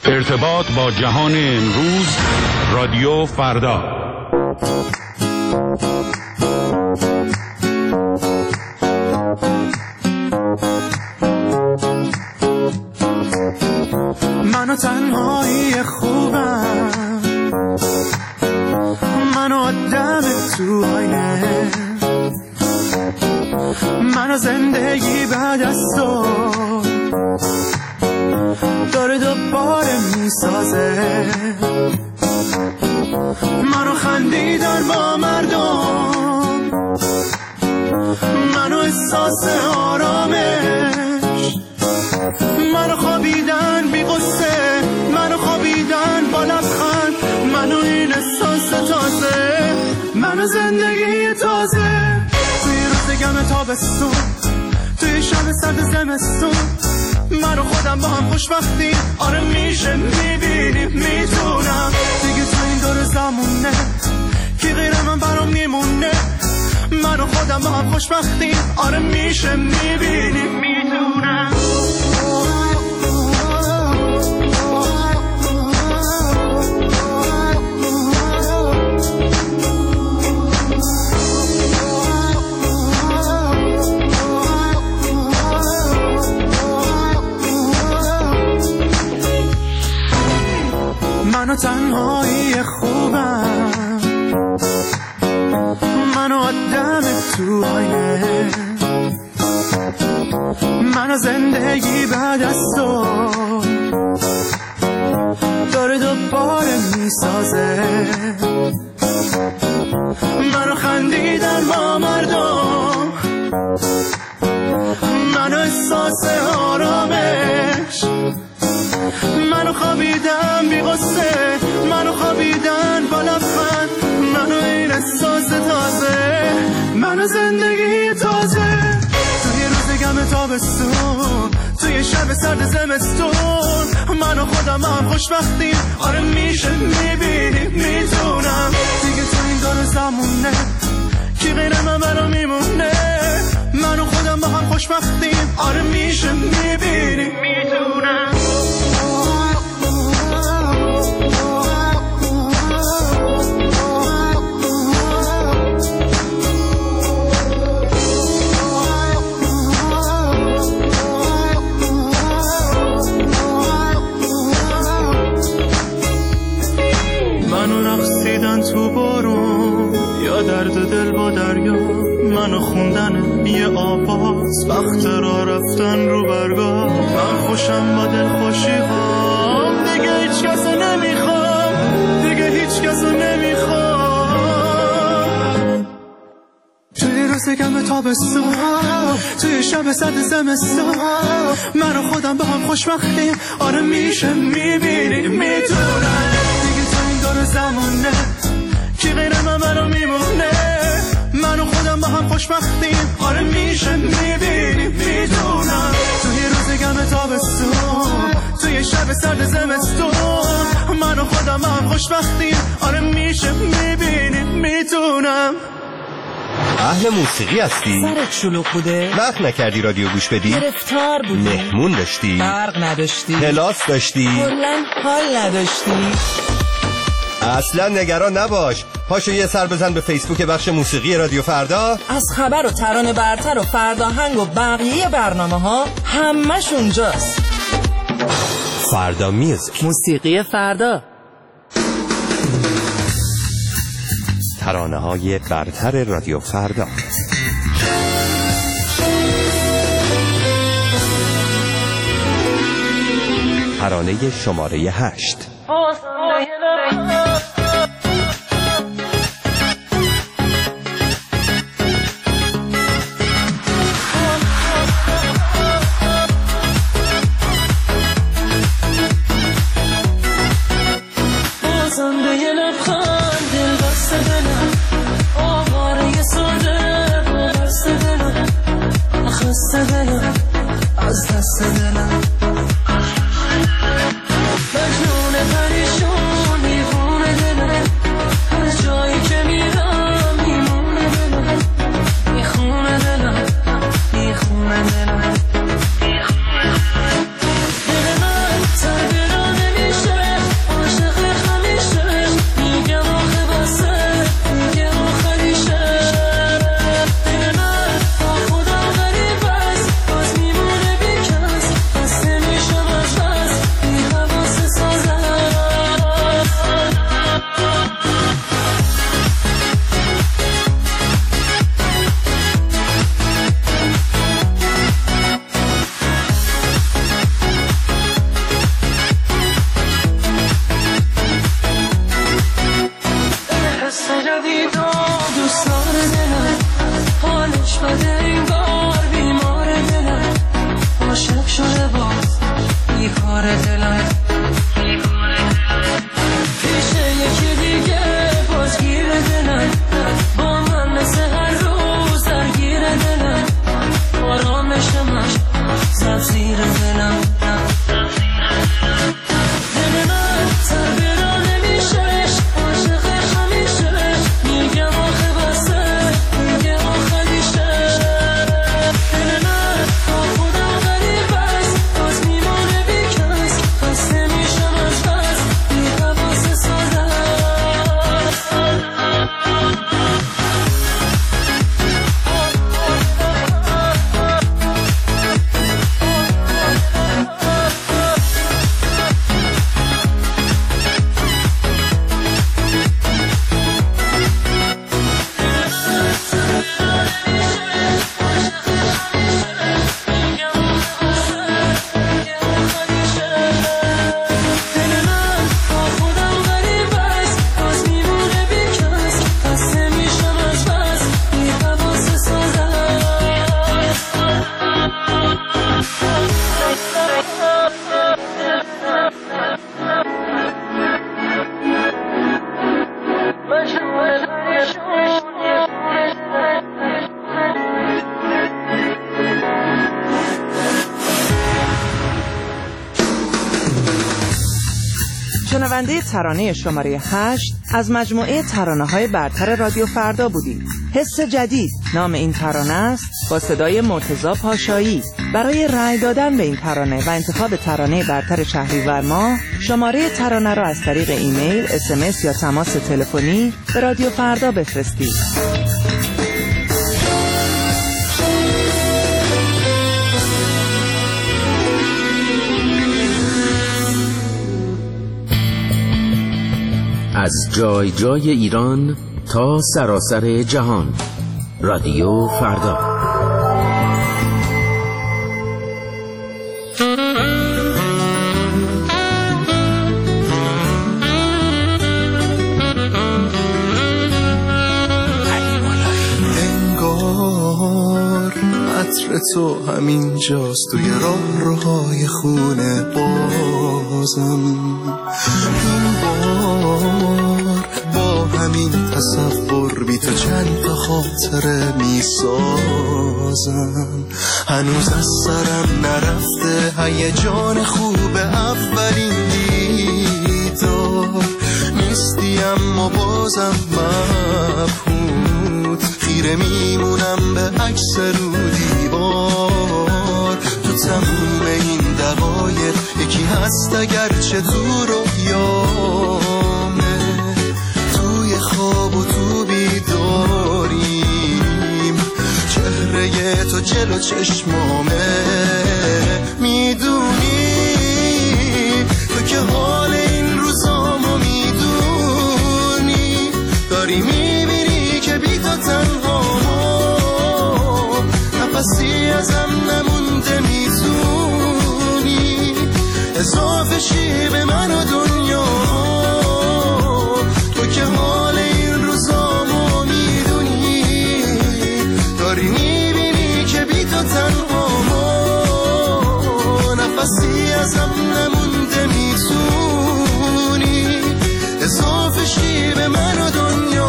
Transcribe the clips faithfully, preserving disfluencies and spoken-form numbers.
ارتباط با جهان امروز، رادیو فردا. منو تنهایی خوبم، منو آدم تو آینه، منو زندگی بعد از تو داره دوباره میسازه، منو خندیدن با مردم، منو احساس آرامش، منو خوابیدن بی قصه، منو خوابیدن با لبخند، منو این احساس تازه، منو زندگی تازه. توی روز گرم تابستون، توی شب سرد زمستون، من و خودم با هم خوشبختی، آره میشه میبینیم میتونم دیگه تو این دور زمونه کی غیر من برام میمونه، من و خودم با هم خوشبختی، آره میشه میبینیم میتونم. منو تنهایی خوبم، منو آدم تو آینه، منو زندگی بعد از تو داره دوباره میسازه، منو خندیدن با مردم، منو احساس آرامش، منو خوابیدم بی غصه، منو خوابیدن با لبخند، منو این احساس تازه، منو زندگی تازه. توی روز گرم تابستون، توی شب سرد زمستون، منو خودم هم خوشبختیم، آره میشه میبینیم میتونم دیگه تو این دور زمونه کی غیر من برام میمونه، منو خودم با هم خوشبختیم، آره میشه میبینیم میتونم. تو بارون یا درد دل با دریا، منو خوندن یه آواز، وقت را رفتن رو برگاه، من خوشم با دل خوشی ها، دیگه هیچ کسو نمیخوام، دیگه هیچ کسو نمیخوام. توی روز گرم تابستون، توی شب سرد زمستون، منو خودم با هم خوشبختیم، آره میشه میبینیم میتونم دیگه تو این دور زمونه کی غیر من برام میمونه، منو خودم با هم خوشبختیم، آره میشه میبینیم میتونم توی روز گرم تابستون، توی شب سرد زمستون، منو خودم با هم خوشبختیم، آره میشه میبینیم میتونم. اهل موسیقی هستی؟ سرت شلوغ بوده؟ وقت نکردی رادیو گوش بدی؟ گرفتار بودی؟ مهمون داشتی؟ برق نداشتی؟ کلاس داشتی؟ کلاً حال نداشتی؟ اصلا نگران نباش، پاشو یه سر بزن به فیسبوک بخش موسیقی رادیو فردا، از خبر و ترانه برتر و فرداهنگ و بقیه برنامه ها همش اونجاست. فردا میوزیک، موسیقی فردا، ترانه های برتر رادیو فردا. ترانه شماره هشت. از دست دلم مجنون پریشون میوونه بیکاره دلم پیشه یکی دیگه بازگیر دلم با من مثل هر روز درگیر دلم آرامشمش زد زیر دلم دل من سر برا نمیشهش عاشقش همیشه میگم آخه بسه میگه آخریشه دل من با خودم غریب است باز میمونه بیکس خسته میشم از بس بی حواس ساده شنونده ترانه شماره هشت از مجموعه ترانه‌های برتر رادیو فردا بودید. حس جدید نام این ترانه است با صدای مرتضی پاشایی. برای رأی دادن به این ترانه و انتخاب ترانه برتر شهریور ماه شماره ترانه را از طریق ایمیل، اس ام اس یا تماس تلفنی به رادیو فردا بفرستید. از جای جای ایران تا سراسر جهان، رادیو فردا. انگار عطر تو همین جاست توی راه روهای خونه بازم، این بار با همین تصور بی تو چند تا خاطره می سازم. هنوز از سرم نرفته هیجان خوب اولین دیدار، نیستی اما بازم مبهوت، خیره میمونم به عکس رو دیوار. تو تموم این دقایق یکی هست اگرچه تو رویامه، توی خواب و تو بیداریم، چهره تو جلو چشمامه. میدونی تو که حال این روزامو میدونی، داری میبینی که بی تو تنهامو، نفسی ازم نمونده، میتونی اضافه شی به من و دنیا. تو که حال این روزامو میدونی، داری میبینی که بی تو تنهامو، نفسی ازم نمونده، میتونی اضافه شی به من و دنیا.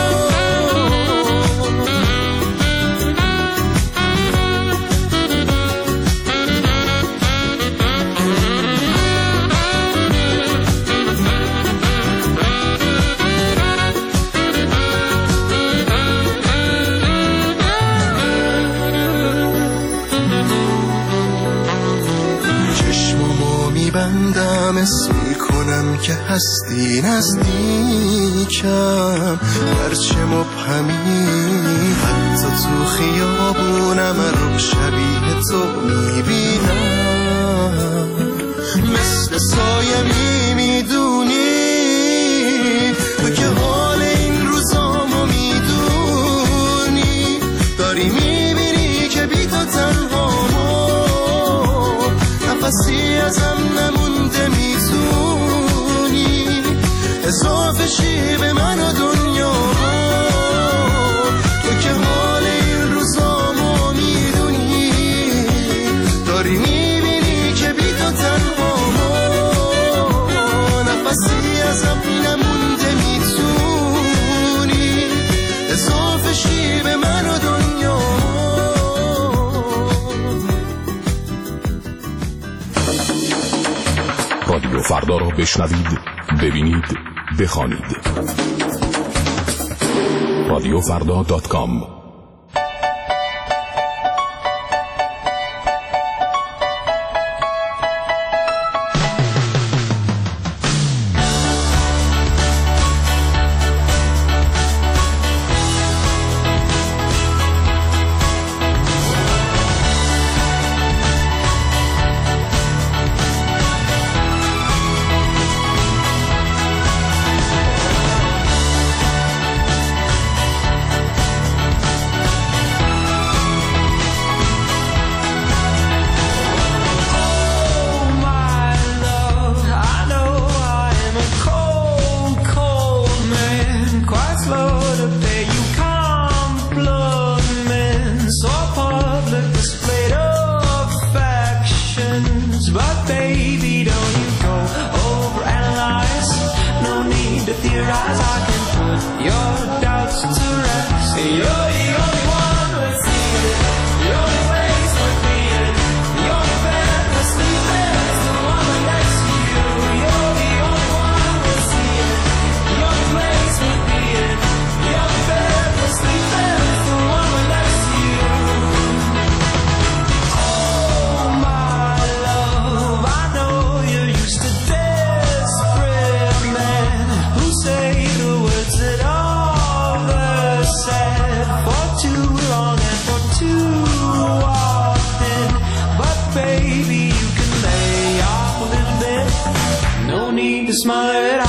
بندم اسم میکنم که هستی نزدیکم، هرچه مبهمی حتی تو خیابونم رو شبیه تو میبینم، مثل سایه میدونی تو که حال این روزامو میدونی، داری میبینی که بی تو تنهامو، نفسی ازم نمونده، میتونی اضافه شی به من و دنیا. تو که حال این روزامو میدونی، داری میبینی که بی تو تنهامو، رادیو فردا را بشنوید، ببینید، بخوانید. رادیو فردا دات کام. Smile.